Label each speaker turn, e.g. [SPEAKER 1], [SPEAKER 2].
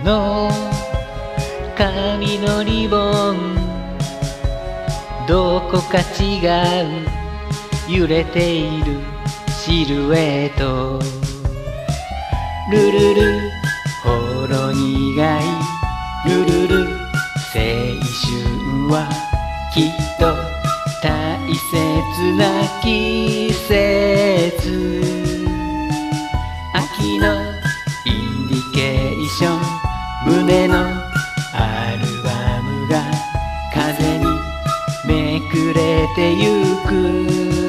[SPEAKER 1] の髪のリボンどこか違う揺れているシルエットルルルほろ苦いルルル青春はきっと大切な季節秋のインディケーション胸のアルバムが風にめくれてゆく